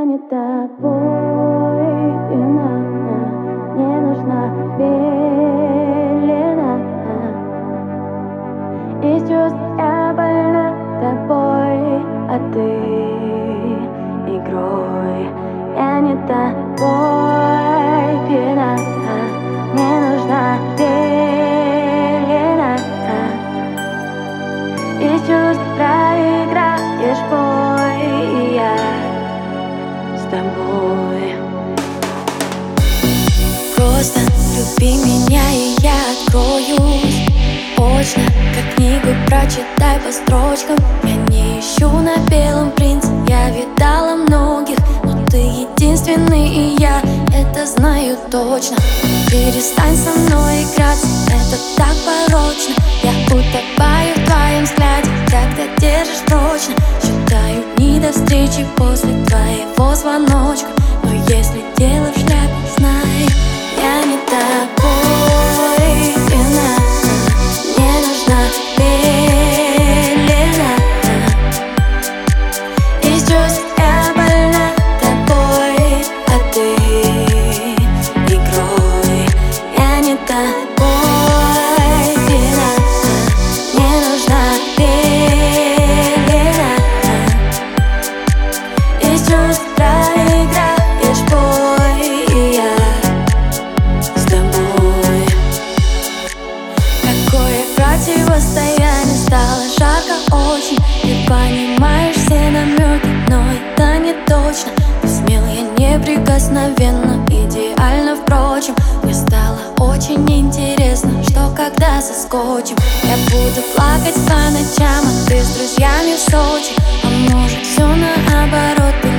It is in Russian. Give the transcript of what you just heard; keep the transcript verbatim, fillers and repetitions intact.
не тобой пьяна, не нужна пелена. Из чувств я больна тобой, а ты игрой. Я не тобой пьяна, не нужна пелена. Из чувств проиграешь бой, и я с тобой. Просто люби меня, и я откроюсь. Очно, как книгу прочитай по строчкам. Я не ищу на белом принце, я видала многих, но ты единственный, и я это знаю точно. Перестань со мной играться, это так порочно. Я утопаю в твоем взгляде, когда держишь прочно. Считаю дни до встречи после твоего звоночка. Но если дело в шляпе, знай, я не тобой пьяна, не нужна пелена. Из чувств я больна тобой, а ты игрой. Я не тобой пьяна, не нужна пелена. Из чувств проиграешь бой, и я с тобой. Какое противостояние, стало жарко очень. Ты понимаешь все намеки, но это не точно. Ты смел, я неприкосновенна, идеально, впрочем. Мне стало очень интересно, что когда соскочим. Я буду плакать по ночам, а ты с друзьями в Сочи. А может все наоборот, ты